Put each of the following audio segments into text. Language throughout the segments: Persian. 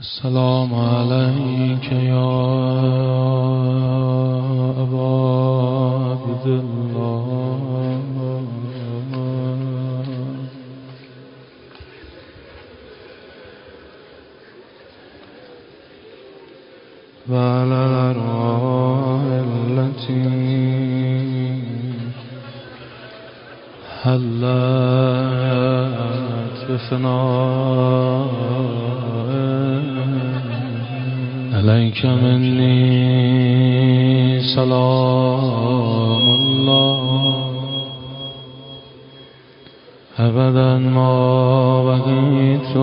السلام عليك يا أبا عبد الله وعلى الأرواح التي حلت بفنائك عليك مني سلام الله أبدا ما بقيت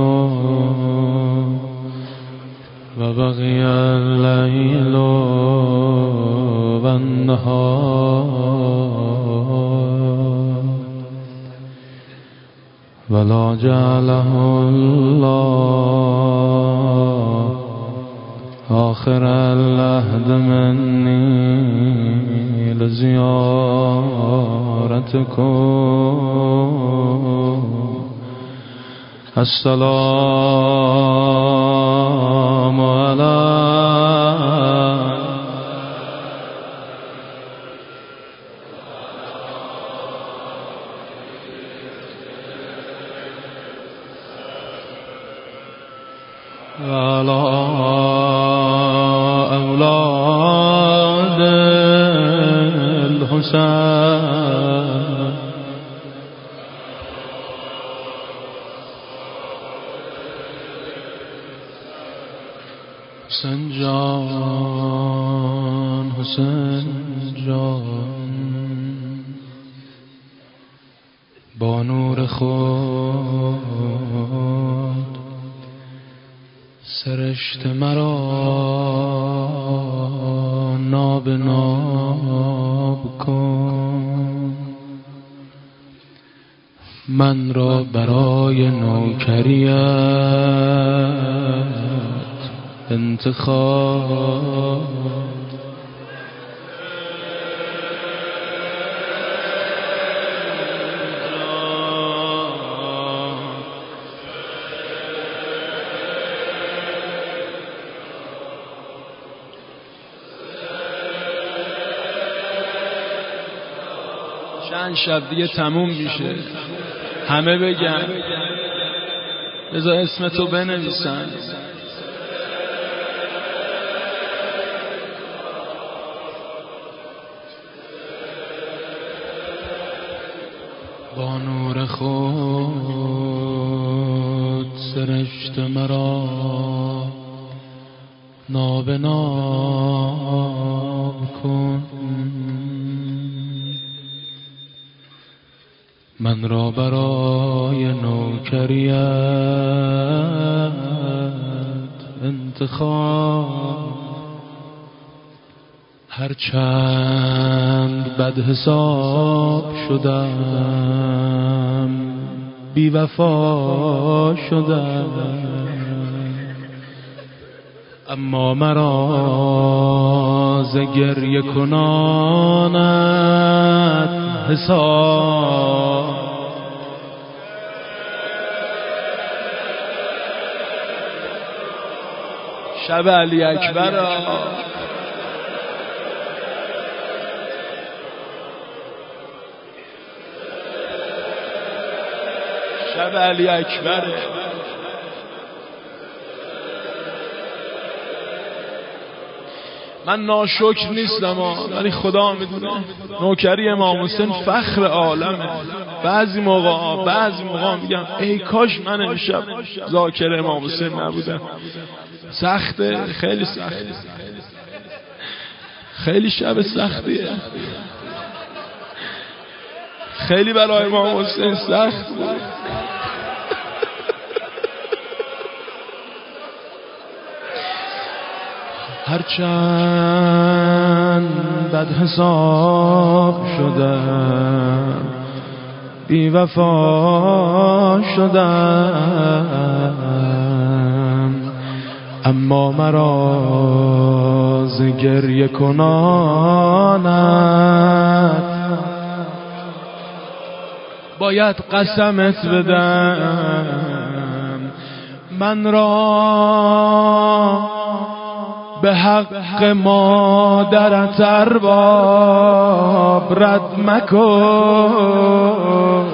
وبقي الليل والنهار ولا جعله الله آخر العهد مني لزيارتكم السلام عليكم وعلى أولاد الحسين حسین جان حسین جان با نور خود سرشت مرا ناب ناب کن من را برای نوکریت انتخاب چند شب دیگه تموم میشه همه بگن بذار اسمتو بنویسن با نور خود سرشت مرا ناب ناب کن من را برای نوکریت انتخاب هرچند بد حساب شدم بی وفا شدم اما مرا ز گریه کنانت حساب شب علی اکبر شب علی اکبر من ناشکر نیستم ولی خدا میدونه نوکری امام حسین فخر عالمه بعضی موقع میگم ای کاش من امشب ذاکر امام حسین نبودم سخته خیلی سخته خیلی شب سختیه خیلی برای امام حسین سخت بود هرچند بد حساب شدم بی وفا شدم اما مرا ز گریه کنانت باید قسمت بدم من را به حق مادرت ارباب رد مکن.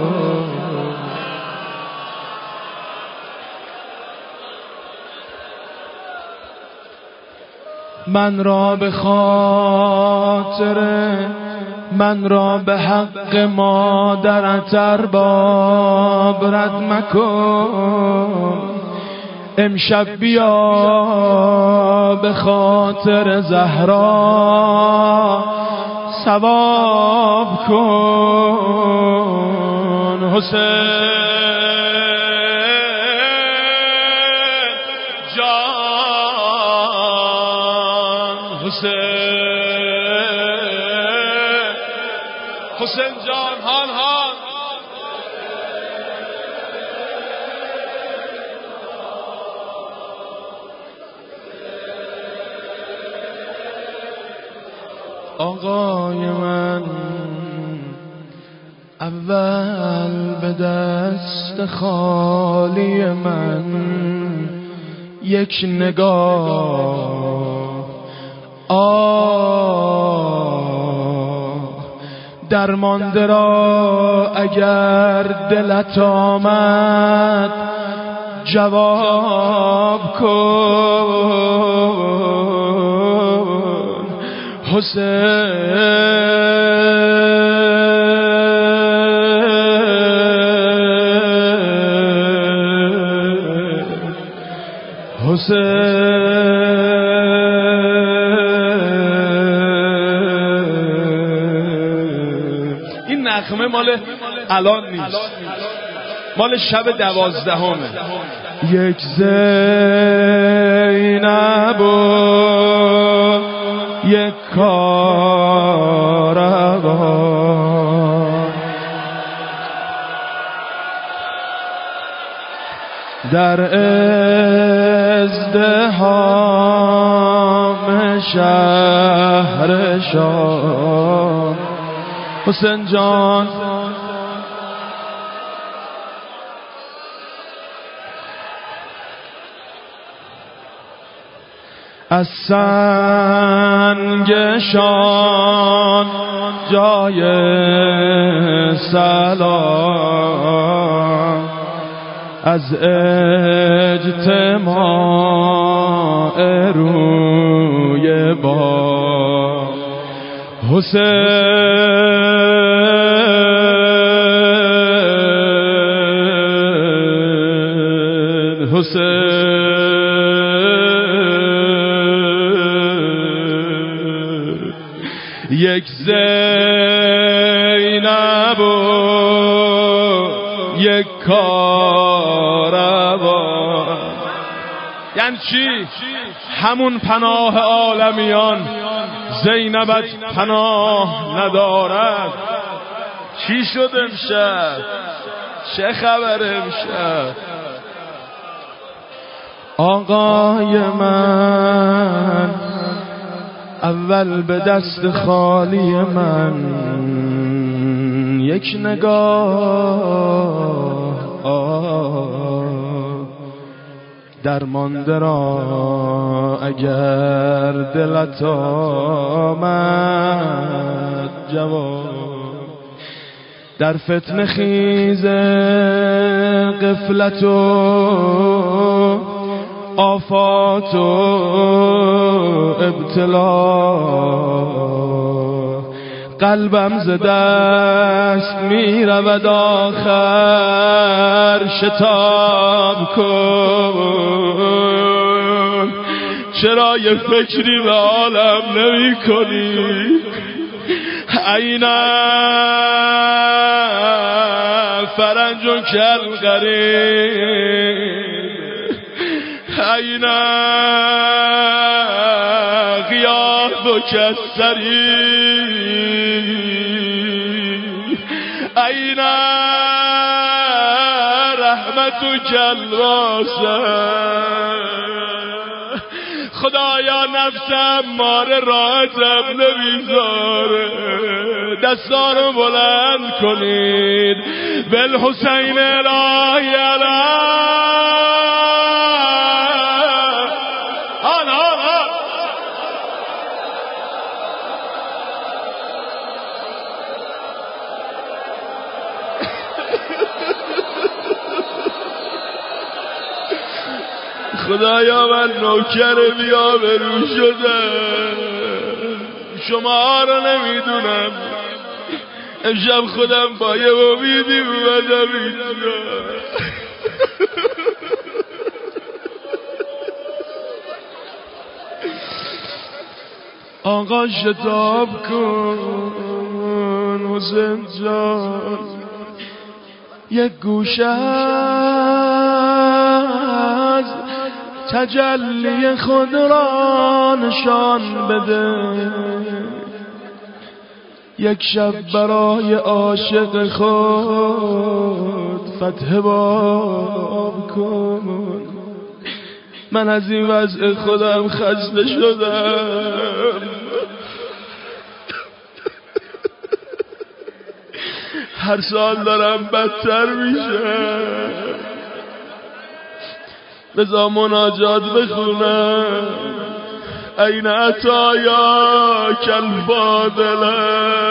من را به حق مادرت ارباب رد مکن. امشب بیا به خاطر زهرا ثواب کن. حسین جان، حسین جان، هان هان. آقای من اول به دست خالی من یک نگاه درمانده را اگر دلت آمد جواب کن. حسین این نغمه مال الان نیست، مال شب 12. یک زینب و یک کاروان در ازدحام شهر شام. حسین جان، از سنگشان جای سلام، از اجتماع روی با حسین یک زینب و یک کاروان. یعنی چی؟ همون پناه عالمیان زینبت پناه ندارد. چی شد امشب؟ چه خبر امشب؟ آقای من اول به دست خالی من یک نگاه درمانده را اگر دلت آمد جواب. در فتنه خیز غفلت و آفات و ابتلا قلبم ز دست می رود آخر شتاب کن. چرا یه فکری به عالم نمی کنی؟ عینا فرنج و کل غریب، عینا غیاب و کسری، عینا رحمت و کلواسه. خدایا نفسم ماره راحتم نمیذاره، دستارو بلند کنید بالحسین الهی علی خدایا من نوکر بی‌آبرو شدم، شما رو نمیدونم. امشب خودم با یه امیدی اومدم اینجا. آقا شتاب کن حسین جان، یک گوشه از تجلی خود را نشان بده، یک شب برای عاشق خود فتح باب کن. من از این وضع خودم خسته شدم، هر سال دارم بدتر میشم. بذار مناجات بخونم. این عطایا کالفاضله،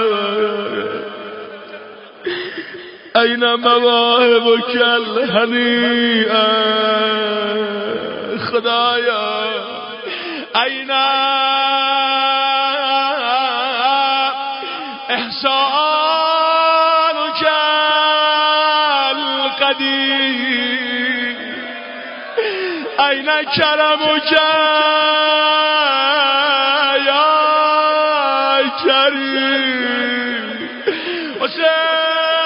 این مواهب کالهنیئه. خدایا این احسان کالقدیر، این کرم یا کریم. حسین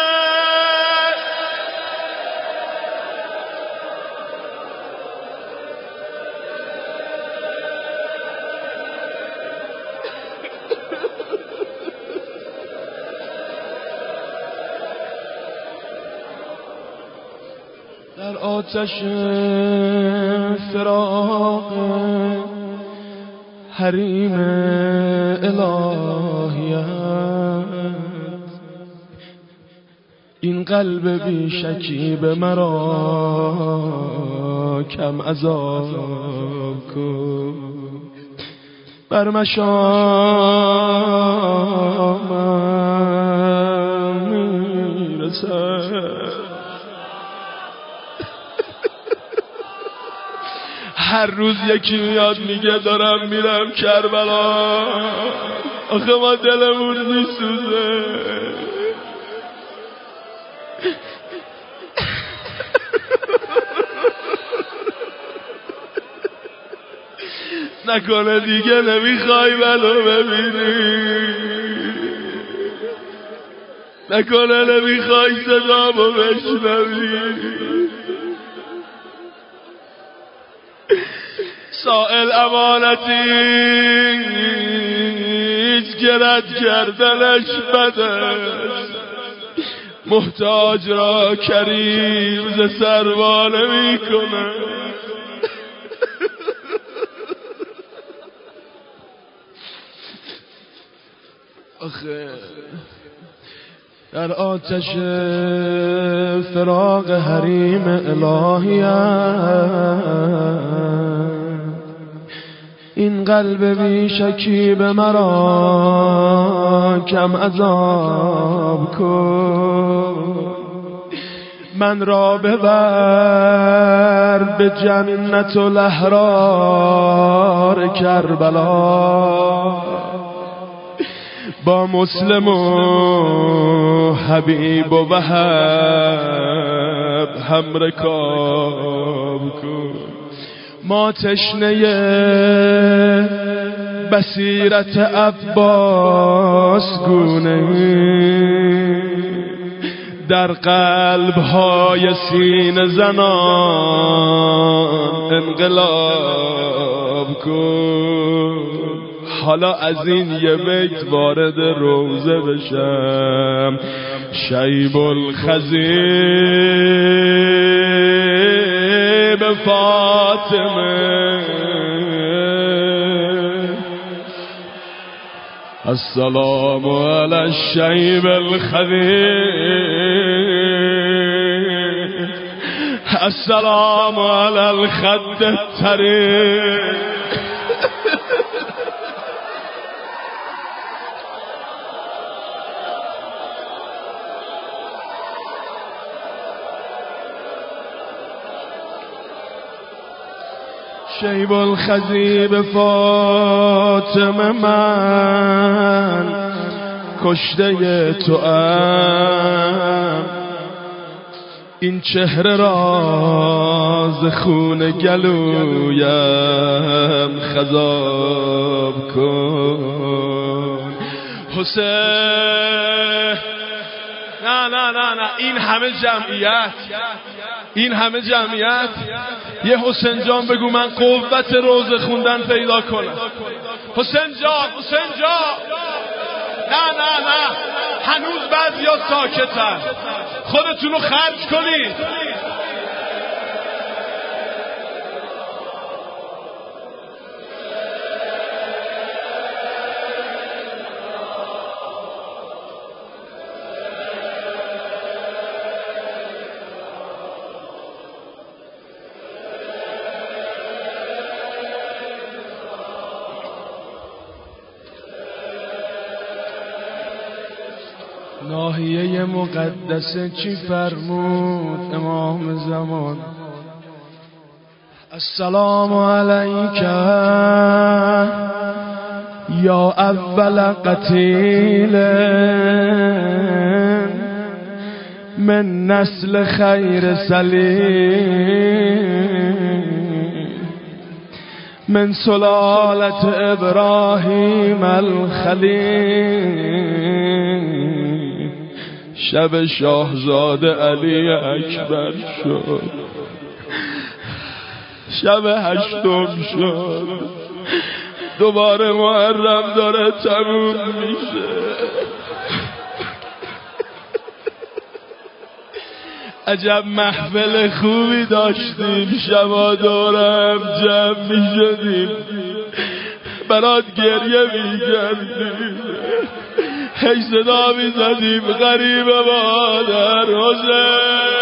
در آتش فراق حریم الهیت، این قلب بی شکیب مرا کم عذاب کن. بر مشامم میرسد، هر روز یکی میاد میگه دارم میرم کربلا. آخه ما دلمون میسوزه. نکنه دیگه نمیخوای منو ببینی، نکنه نمیخوای صدامو بشنوی. سائل امانتیست که رد کردنش بد است، محتاج را کریم ز سروانه میکنه. آخه در آتش فراق حریم الهیت، این قلب بی شکیب مرا کم عذاب کن. من را ببر به جنت الاحرار کربلا، با مسلم و حبیب و وهب هم رکاب کن. ما تشنه بصیرت عباس گونه در قلب‌های سینه زنان انقلاب کن. حالا از این یه بیت وارد روزه بشم. شیب الخضیب فاطمه، السلام علی الشیب الخضیب، السلام علی الخد الطریق. شیب الخضیب فاطمه من کشته توام، این چهره راز خون گلویم خضاب کن. حسین نه این همه جمعیت یه حسین جان بگو من قوت روزه خوندن پیدا کنم. حسین جان نه هنوز بعضیا ساکتن، خودتونو خرج کنید. ناحیه مقدسه چی فرمود امام زمان؟ السلام علیک یا اول قتیل من نسل خیر سلیم من سلالت ابراهیم الخلیل. شب شاهزاده علی اکبر شد، شب 8 شد، دوباره محرم داره تموم میشه. عجب محفل خوبی داشتیم، شبا دورم جمع میشدیم برات گریه میکردیم، هی صدا میزدیم غریب مادر حسین.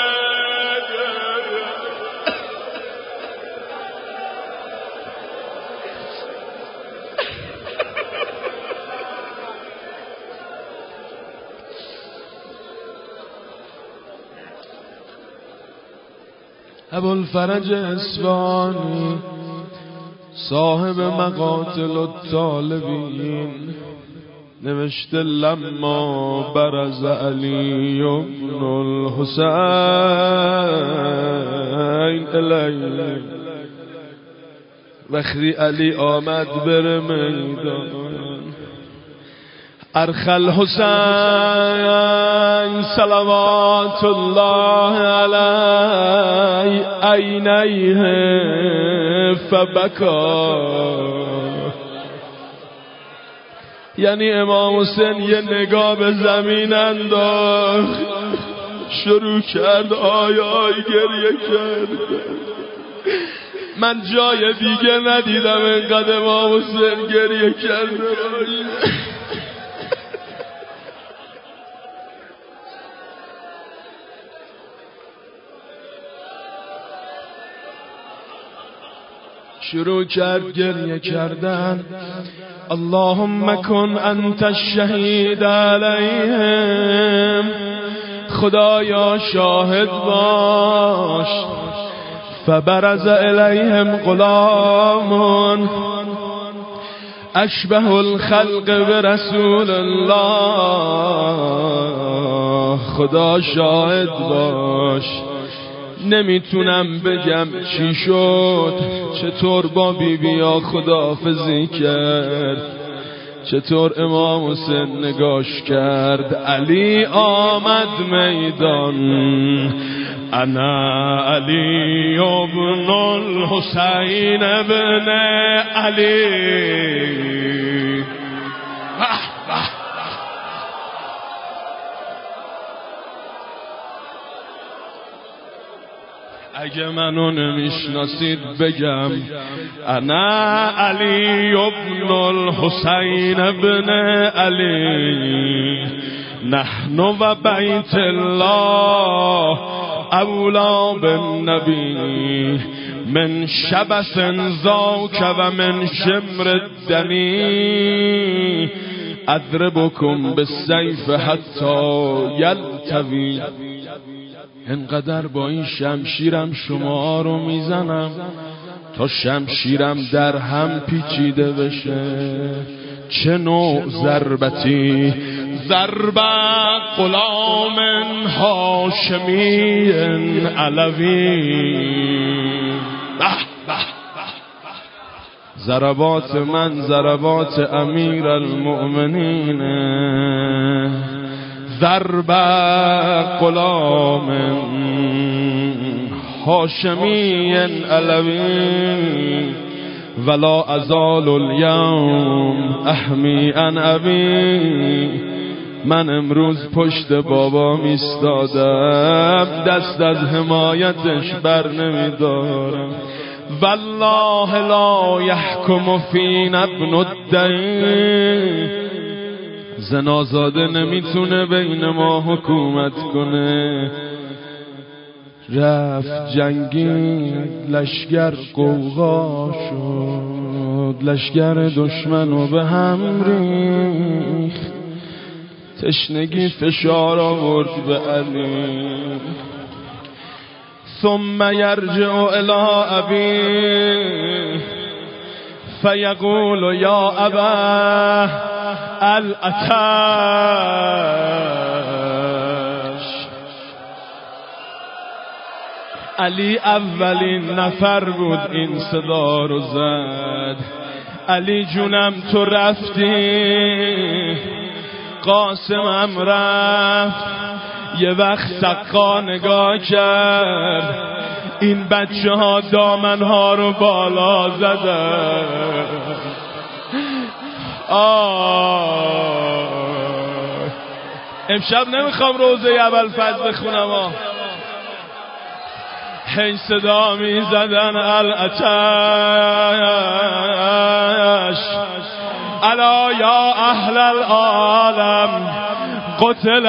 ابوالفرج اصفهانی صاحب مقاتل الطالبین نوشته لما برز علی ابن الحسین الی، وقتی علی آمد بر میدان ارخل حسین صلوات الله علی عینیه فبکا. یعنی امام حسین یه نگاه به زمین انداخت، شروع کرد آی گریه کرد. من جای دیگه ندیدم اینقدر امام حسین گریه کرده باشه. شروع کرد گریه کردن. اللهم کن انت الشهید علیهم، خدایا شاهد باش. فبرز الیهم غلام اشبه الخلق برسول الله، خدا شاهد باش. نمیتونم بگم چی شد، چطور با بیبیا خداحافظی کرد، چطور امام حسین نگاش کرد. علی آمد میدان، انا علی ابن الحسین ابن علی. اگه منو نمیشناسید بگم انا علی ابن الحسین ابن علی، نحن و بیت الله اولا بالنبی من شبس ذاک و من شمر الدمی اضربکم بالسیف حتی یلتوی. انقدر با این شمشیرم شما رو میزنم تا شمشیرم در هم پیچیده بشه. چه نوع ضربتی؟ ضرب غلام هاشمی علوی. ضربات من ضربات امیر المؤمنین. ضرب غلام هاشمی علوی. ولا ازال اليوم احمی عن ابی. من امروز پشت بابا ایستادم، دست از حمایتش بر نمیدارم. والله لا يحكم فينا ابن الدين. زنازاده نمیتونه بین ما حکومت کنه. رفت جنگید، لشگر قوقا شد، لشگر دشمنو به هم ریخت. تشنگی فشار آورد به علی. ثم يرجع الى ابي فيقول يا ابا الاتش. علی اولین نفر بود این صدا رو زد. علی جونم تو رفتی، قاسمم رفت. یه وقت سقا نگاه کرد، این بچه ها دامن ها رو بالا زدن. امشب نمیخوام روزه ابوالفضل بخونم، هی صدا می زدن الاتش. الا یا اهل العالم قتل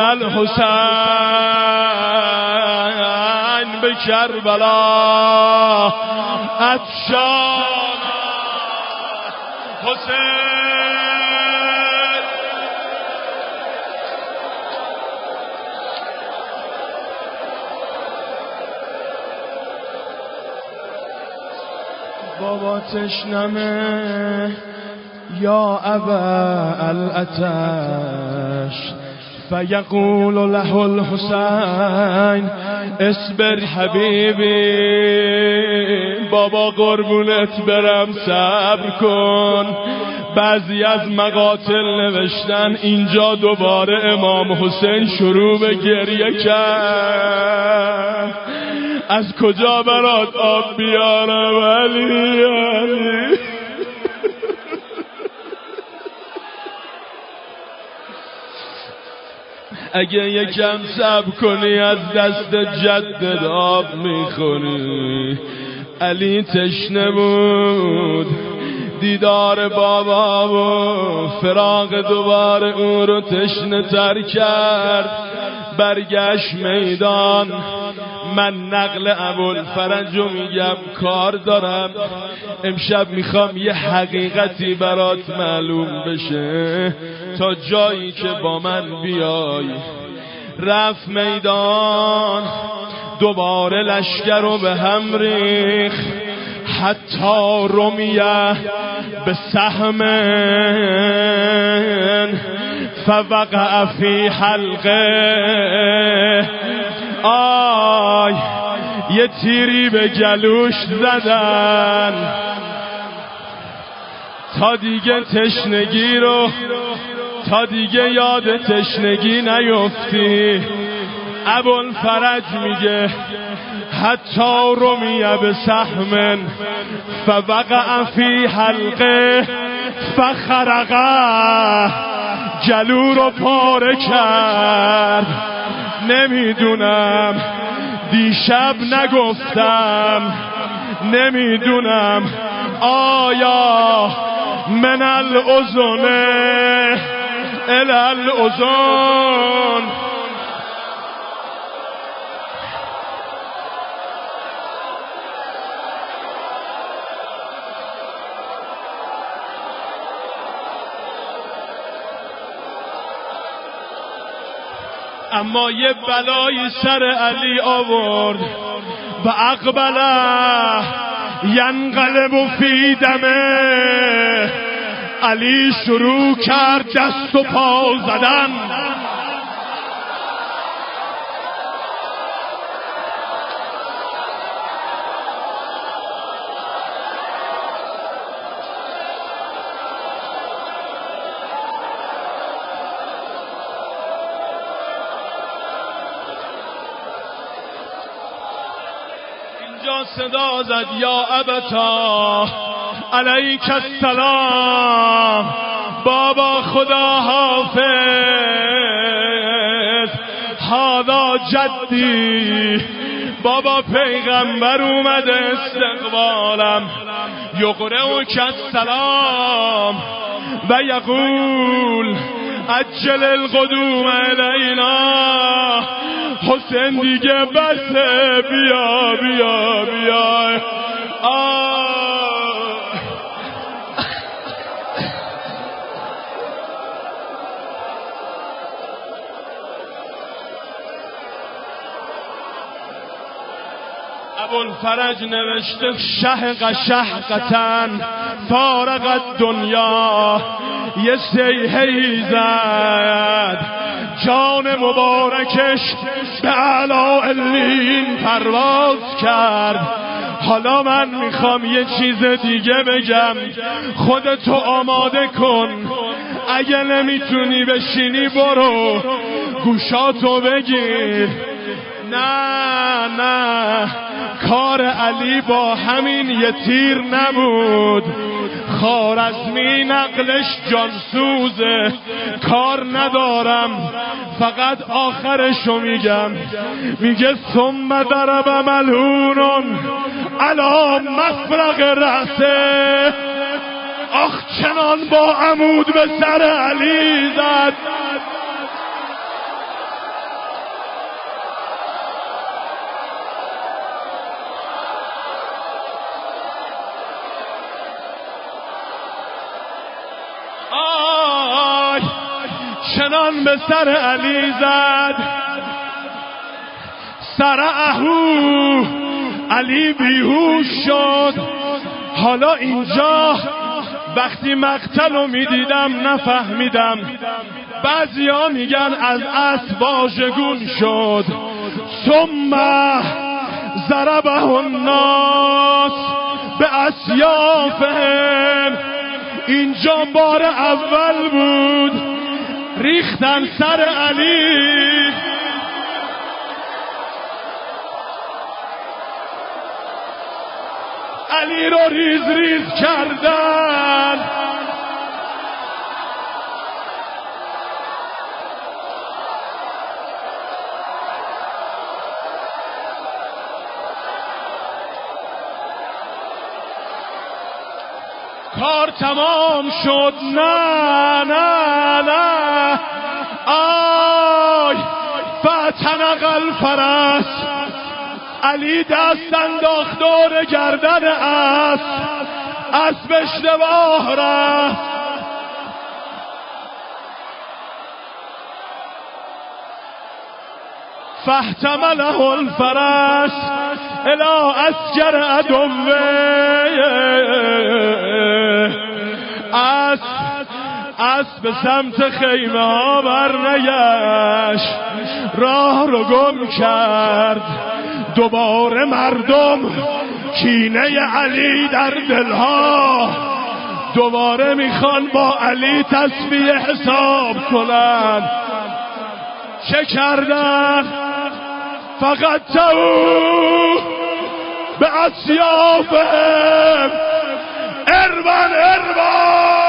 الحسین به کربلا. افشان حسین. بابا تشنمه یا ابا الاتش. فیقول له الحسین اصبر حبیبی. بابا قربونت برم صبر کن. بعضی از مقاتل نوشتن اینجا دوباره امام حسین شروع به گریه کرد. از کجا برات آب بیارم علی علی. اگه یکم صبر کنی از دست جدد آب میخوری. علی تشنه بود، دیدار بابا و فراق دوباره او رو تشنه تر کرد. برگشت میدان. من نقل ابوالفرج رو میگم، کار دارم امشب، میخوام یه حقیقتی برات معلوم بشه تا جایی که با من بیای. رفت میدان، دوباره لشکر رو به هم ریخت. حتی رمیه به سهم فوقع فی حلقه. یه تیری به گلوش زدن تا دیگه تشنگی رو، تا دیگه یاد تشنگی نیفتی. ابوالفرج میگه حتی رمیه به سهم فوقع فی حلقه فخرقه. گلو رو پاره کرد. نمیدونم، دیشب نگفتم، نمیدونم آیا من الاذن الی الاذن. اما یه بلای سر علی آورد و اقبله ینقلب فی دمه. علی شروع کرد دست و پا زدن. صدا زد یا ابتا علیک السلام، بابا خدا حافظ، هذا جدی، بابا پیغمبر اومده استقبالم، یقرئک السلام و یقول عجل القدوم الینا. حسین دیگه بسه، بیا بیا بیا. ابوالفرج نوشته شهق شهقتن فارق الدنیا، یه سیحه‌ای زد جان مبارکش به اعلی علین پرواز کرد. حالا من میخوام یه چیز دیگه بگم، خودتو آماده کن، اگه نمیتونی بشینی برو گوشاتو بگیر. نه نه، کار علی با همین یه تیر نبود. خوارزمی نقلش جانسوزه، کار ندارم، فقط آخرشو میگم. میگه ثم ضرب ملعون علی مفرق رأسه. آخ چنان با عمود به سر علی زد. چنان به سر علی زد، سرعهو، علی بیهوش شد. حالا اینجا وقتی مقتل رو میدیدم نفهمیدم، بعضیا میگن از اسب واژگون شد. ثم ضربه الناس به اسیافهم. اینجا بار اول بود ریختن سر علی. علی رو ریز ریز کردن. کار تمام شد. نه نه نه، آی فتنق الفرس. علی دست انداخت دور گردن اسب اشتباه رفت. فاحتمله الفرس الى اسکر عدوه. اسب به سمت خیمه ها برنگشت، راه رو گم کرد. دوباره مردم کینه علی در دلها، دوباره میخوان با علی تسبیح حساب کنن. چه کردن؟ فقط تو به اسیافهم اربن اربن.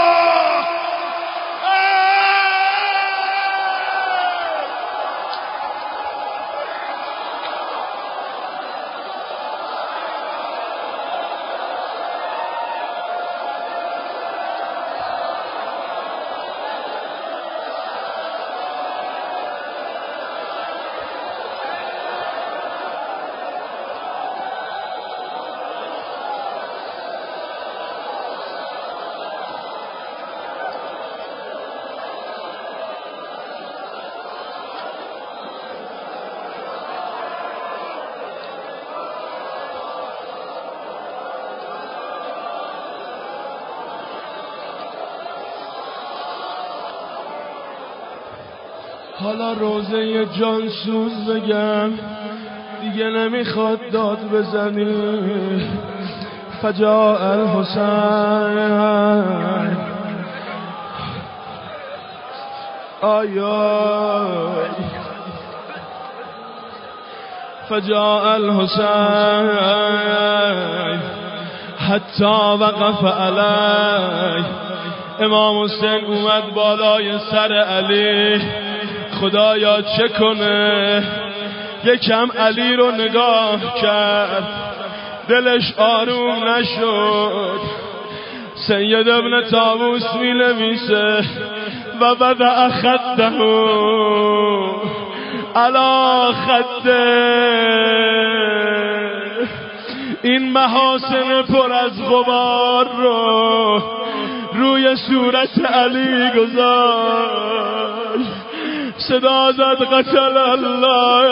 حالا روزه جانسوز بگم دیگه نمیخواد داد بزنی. فجاء الحسین آیای فجاء الحسین حتی وقف علی. امام حسین اومد بالای سر علی. خدایا چه کنه؟ یکم علی رو نگاه کرد، دلش آروم نشد. سید ابن طاووس می نویسه و بدأ خده علی خده. این محاسن پر از غبار رو روی صورت علی گذاشت. صدا زد قتل الله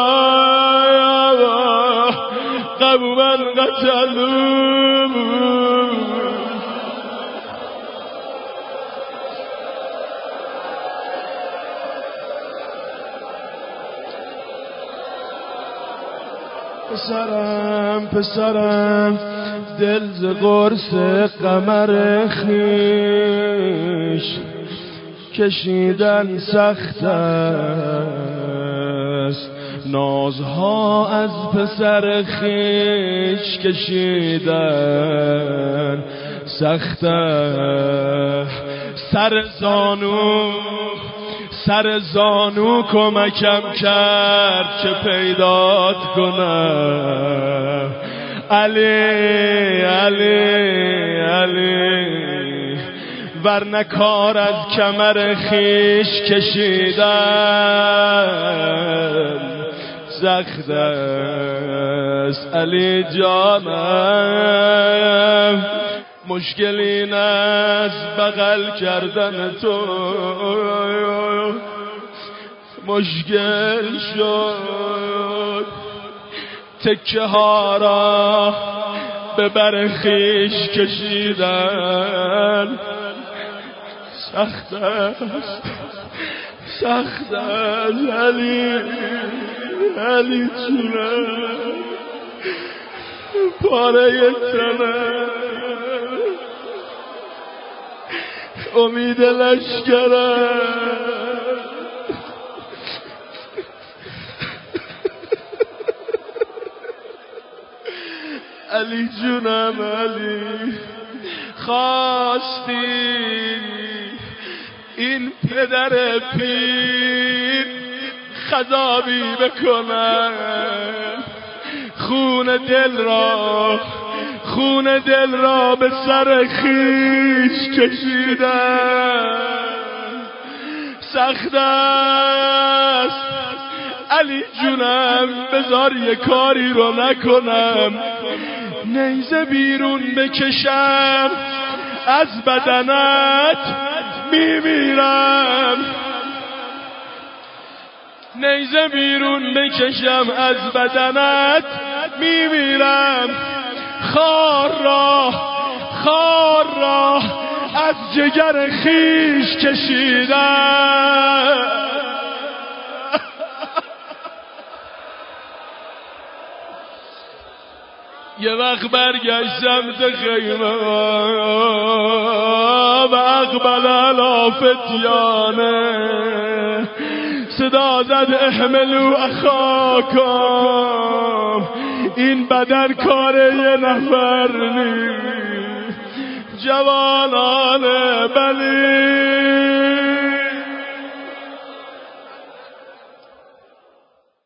قوما قتلوا. پسرم دل ز قرص قمر خویش کشیدن سخت است. نازها از پسر خویش کشیدن سخت است. سر زانو کمکم کرد که پیدات کنم. علی ورنه کار از کمر خیش کشیدن سخت است. علی جانم مشکل این از بغل کردن تو مشکل شد. تکه ها را به بر خویش کشیدن سخت است علی جونم پاره تنم امید لشکرم علی جونم علی خواستی این پدر پیر خضابی بکنم خون دل را به سر خیش کشیدن سخت است. علی جونم بذار یه کاری رو نکنم نیزه بیرون بکشم از بدنت میمیرم. نیزه بیرون بکشم از بدنت میمیرم. خار را از جگر خیش کشیدم. یه وقت برگشتم سمت خیمه و اقبل علی فتیانه صدا زد احملوا اخاکم. این بدن کار یه نفر نیست. جوانان بلی